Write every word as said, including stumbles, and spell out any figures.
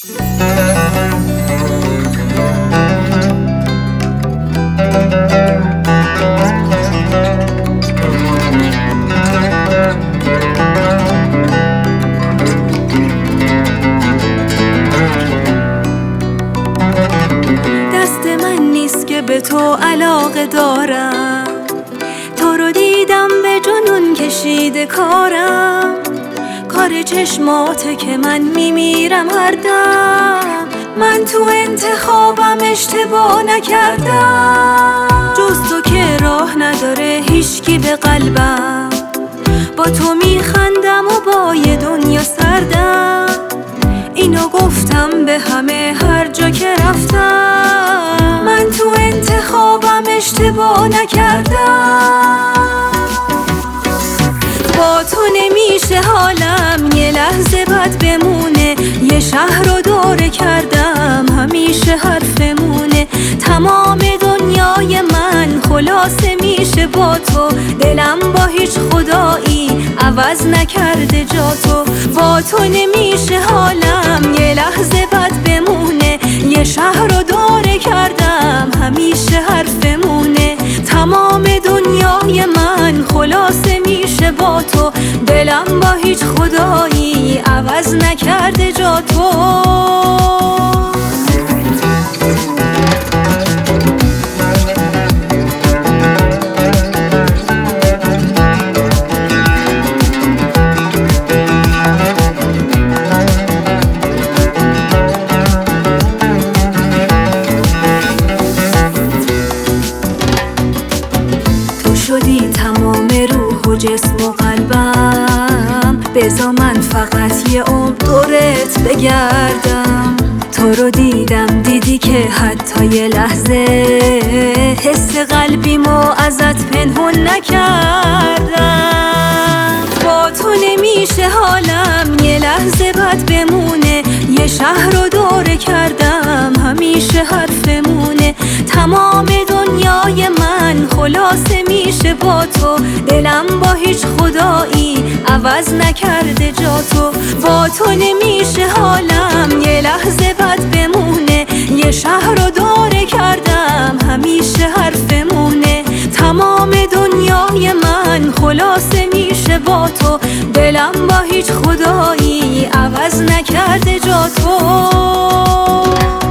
دست من نیست که به تو علاقه دارم، تو رو دیدم به جنون کشیده کارم. کار چشماته که من میمیرم هر دم، من تو انتخابم اشتباه نکردم. جز تو که راه نداره هیچکی به قلبم، با تو میخندم و با یه دنیا سردم. اینو گفتم به همه هر جا که رفتم، من تو انتخابم اشتباه نکردم. با تو نمیشه حالم یه لحظه بد بمونه، یه شهر رو دوره کردم همیشه حرفمونه. تمام دنیای من خلاصه میشه با تو، دلم با هیچ خدایی عوض نکرده جا تو. با تو نمیشه حالم یه لحظه بد بمونه، یه شهر رو دوره کردم همیشه حرفمونه. تمام دنیای من خلاصه میشه با تو، دلم با هیچ خدایی عوض نکرده جا تو. شدی تمام روح و جسم و قلبم، بذار من فقط یه عمر دورت بگردم. تو رو دیدم دیدی که حتی یه لحظه حس قلبیمو ازت پنهون نکردم. با تو نمیشه حالم یه لحظه بد بمونه، یه شهر رو دوره کردم همیشه حرفمونه. تمام دنیای من خلاصه میشه با تو، دلم با هیچ خدایی عوض نکرده جا تو. با تو نمیشه حالم یه لحظه بد بمونه، یه شهر رو دوره کردم همیشه حرفمونه. تمام دنیای من خلاصه میشه با تو، دلم با هیچ خدایی عوض نکرده جا تو.